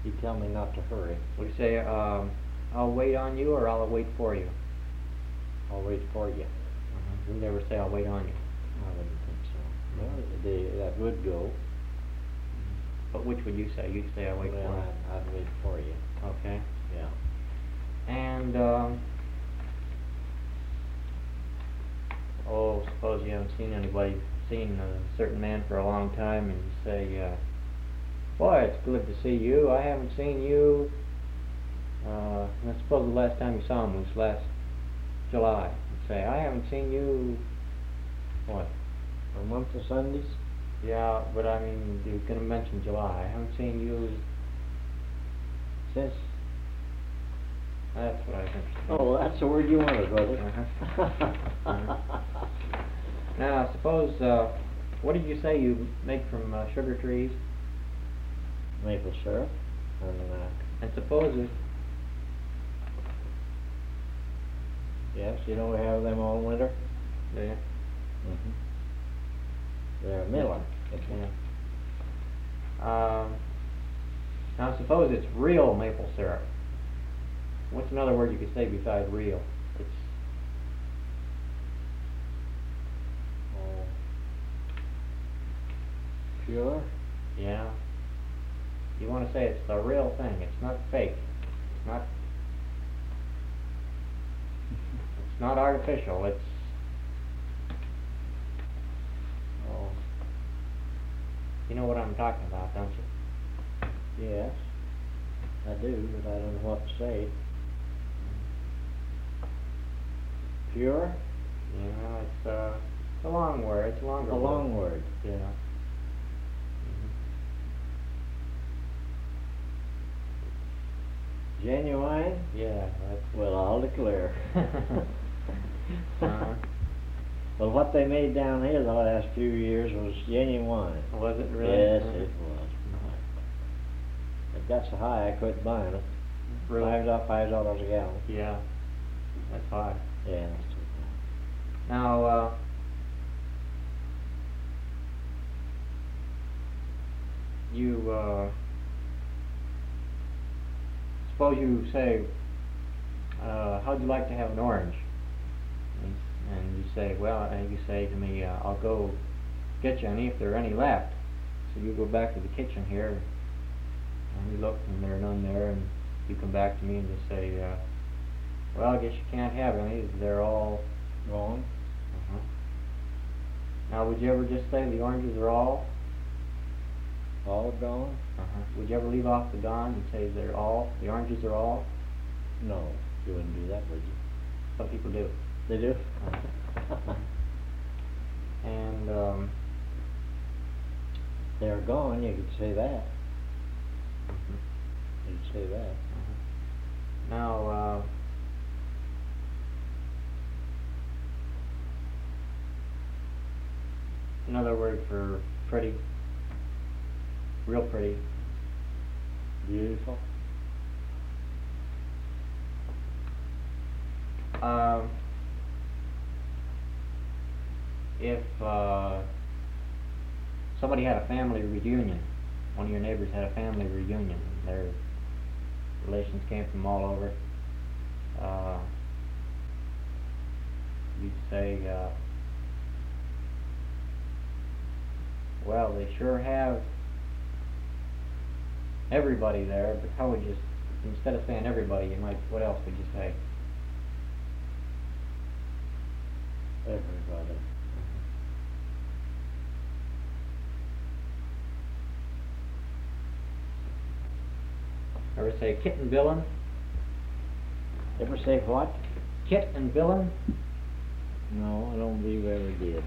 You tell me not to hurry. We say, I'll wait on you, or I'll wait for you. I'll wait for you. We never say I'll wait on you. I wouldn't think so. Well, that would go. But which would you say? You'd say I'll wait for you. Well, I'd wait for you. Okay. Yeah. And, suppose you haven't seen a certain man for a long time, and you say, boy, it's good to see you. I haven't seen you. And I suppose the last time you saw him was last July. You say, I haven't seen you, what? A month of Sundays? Yeah, but I mean, you're going to mention July. I haven't seen you since. That's what I think. Oh, that's the word you wanted, was it? Now, suppose, what did you say you make from sugar trees? Maple syrup. And suppose if... Yes, you know we have them all winter? Do you? Mm-hmm. They're a Miller. Yeah. Now, suppose it's real maple syrup. What's another word you could say besides real? It's... pure? Yeah. You want to say it's the real thing. It's not fake. It's not artificial. It's... Oh. You know what I'm talking about, don't you? Yes, I do, but I don't know what to say. Pure? Yeah, it's a long word. It's a longer word. A long word. Yeah. Genuine? Yeah, that's... Well, I'll declare. Uh-huh. Well, what they made down here the last few years was genuine. Was it really? Yes, it was. It got so high I quit buying it. Really? $5 a gallon. Yeah, that's high. Yeah, that's too high. Now, suppose you say, how'd you like to have an orange? And you say, well, and you say to me, I'll go get you any if there are any left. So you go back to the kitchen here, and you look, and there are none there, and you come back to me and you say, well, I guess you can't have any. They're all gone. Now, would you ever just say the oranges are all? All gone? Would you ever leave off the gone and say they're all? The oranges are all? No, you wouldn't do that, would you? Some people do. They do? And they're gone, you could say that. You'd say that. Now, another word for pretty, real pretty. Beautiful. If somebody had a family reunion, one of your neighbors had a family reunion, their relations came from all over, you'd say, well, they sure have everybody there, but how would you, instead of saying everybody, you might, what else would you say? Everybody. Ever say kit and billin'? Ever say what? Kit and billin'? No, I don't believe I ever did.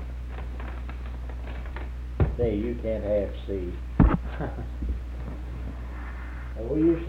Say, you can't have C. We used